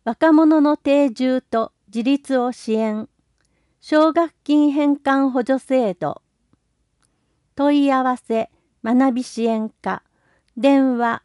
若者の定住と自立を支援。奨学金返還補助制度。問い合わせ学び支援課。電話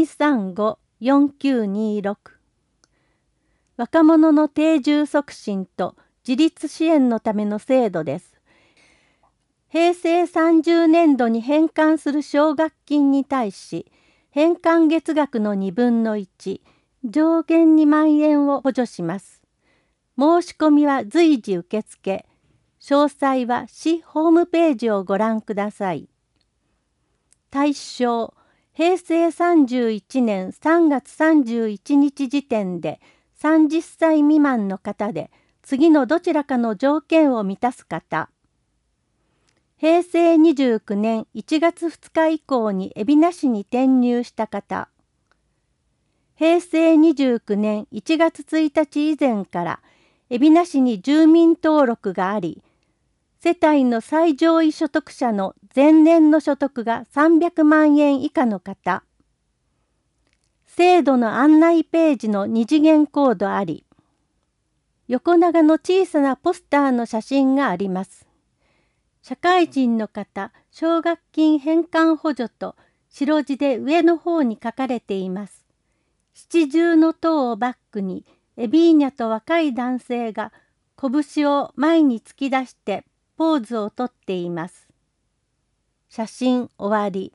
235-4926。若者の定住促進と自立支援のための制度です。平成30年度に返還する奨学金に対し、返還月額の1/2、上限2万円を補助します。申し込みは随時受付。詳細は市ホームページをご覧ください。対象、平成31年3月31日時点で30歳未満の方で、次のどちらかの条件を満たす方。平成29年1月2日以降に海老名市に転入した方。平成29年1月1日以前から海老名市に住民登録があり、世帯の最上位所得者の前年の所得が300万円以下の方。制度の案内ページの2次元コードあり、横長の小さなポスターの写真があります。社会人の方、奨学金返還補助と白字で上の方に書かれています。七重の塔をバックに、エビーニャと若い男性が拳を前に突き出してポーズをとっています。写真終わり。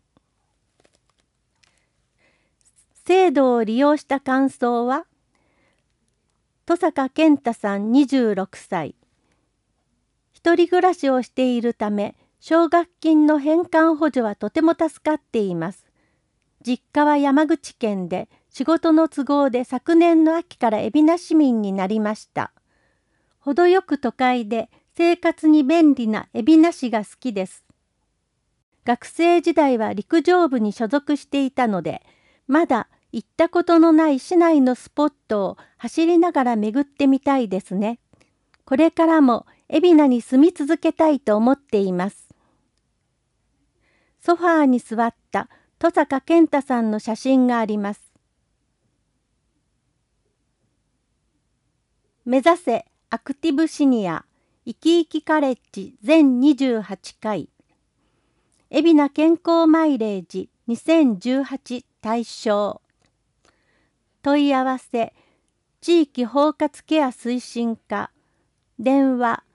制度を利用した感想は、戸坂健太さん26歳。一人暮らしをしているため、奨学金の返還補助はとても助かっています。実家は山口県で、仕事の都合で昨年の秋から海老名市民になりました。程よく都会で生活に便利な海老名市が好きです。学生時代は陸上部に所属していたので、まだ行ったことのない市内のスポットを走りながら巡ってみたいですね。これからも海老名に住み続けたいと思っています。ソファーに座った戸坂健太さんの写真があります。目指せアクティブシニア生き生きカレッジ全28回。海老名健康マイレージ2018対象。問い合わせ地域包括ケア推進課。電話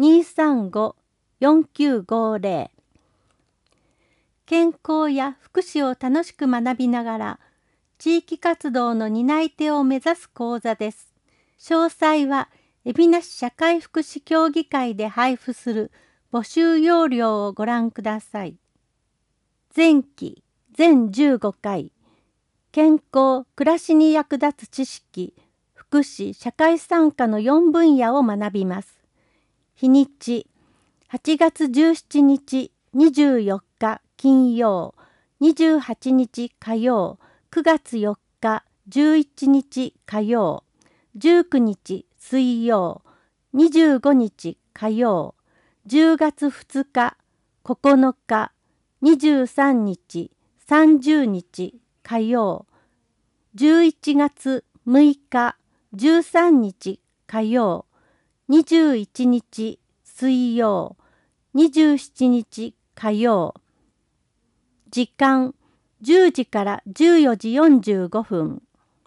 235-4950。健康や福祉を楽しく学びながら地域活動の担い手を目指す講座です。詳細は海老名市社会福祉協議会で配布する募集要領をご覧ください。前期全15回。健康・暮らしに役立つ知識、福祉・社会参加の4分野を学びます。日にち8月17日、24日金曜、28日火曜、9月4日、11日火曜、19日水曜、25日火曜、10月2日、9日、23日、30日火曜、11月6日、13日火曜、21日水曜、27日火曜。時間10時から14時45分。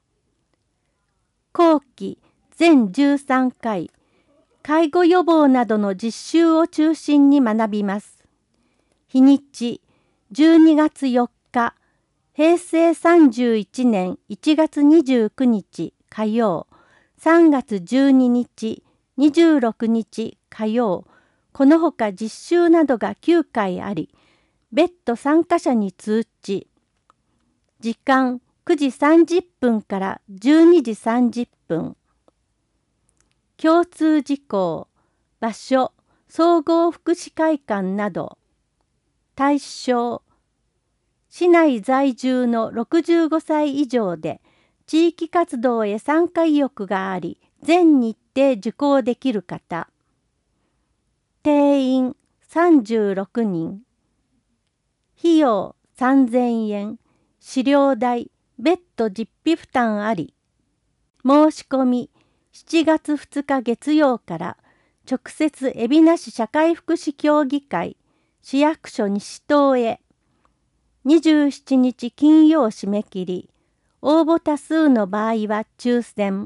後期全13回。介護予防などの実習を中心に学びます。日にち12月4日、平成31年1月29日火曜、3月12日、26日火曜、このほか実習などが9回あり、別途参加者に通知。時間9時30分から12時30分。共通事項、場所、総合福祉会館など。対象、市内在住の65歳以上で、地域活動へ参加意欲があり、全日程受講できる方。定員36人。費用3000円。飼料代、別途実費負担あり。 申し込み7月2日月曜から直接海老名市社会福祉協議会市役所西棟へ。27日金曜締め切り。応募多数の場合は抽選。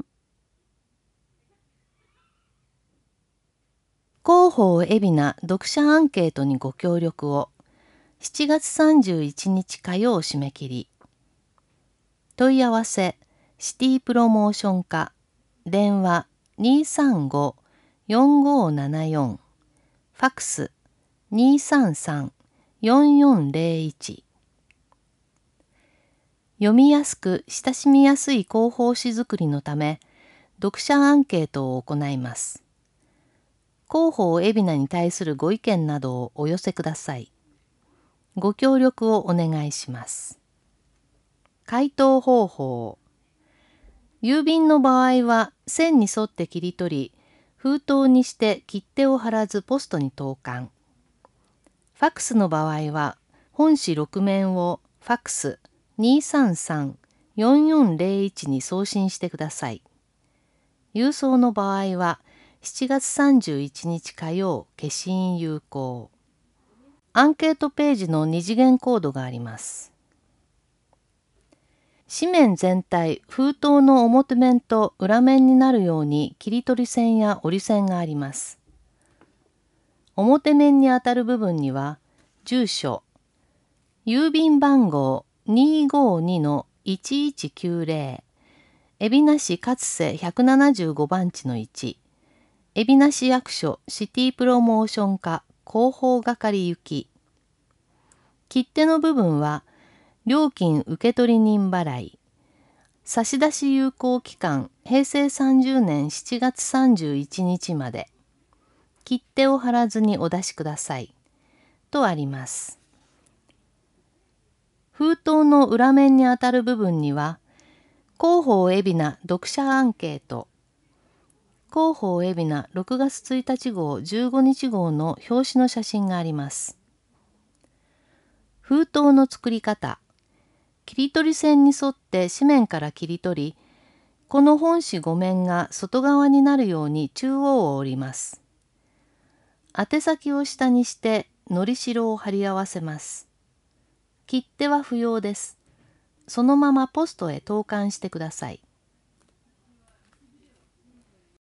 広報海老名読者アンケートにご協力を。7月31日火曜締め切り。問い合わせシティプロモーション課電話235-4574ファクス233-4401。読みやすく親しみやすい広報誌作りのため読者アンケートを行います。広報海老名に対するご意見などをお寄せください。ご協力をお願いします。回答方法。郵便の場合は線に沿って切り取り、封筒にして切手を貼らずポストに投函。ファクスの場合は本紙6面をファクス233-4401に送信してください。郵送の場合は7月31日火曜消印有効。アンケートページの2次元コードがあります。紙面全体、封筒の表面と裏面になるように切り取り線や折り線があります。表面にあたる部分には、住所、郵便番号252-1190、海老名市勝瀬175番地の1、海老名市役所シティプロモーション課広報係行き。切手の部分は、料金受取人払い。差出有効期間、平成30年7月31日まで。切手を貼らずにお出しください。とあります。封筒の裏面にあたる部分には、広報海老名読者アンケート、広報海老名6月1日号15日号の表紙の写真があります。封筒の作り方。切り取り線に沿って紙面から切り取り、この本紙5面が外側になるように中央を折ります。宛先を下にしてのりしろを貼り合わせます。切手は不要です。そのままポストへ投函してください。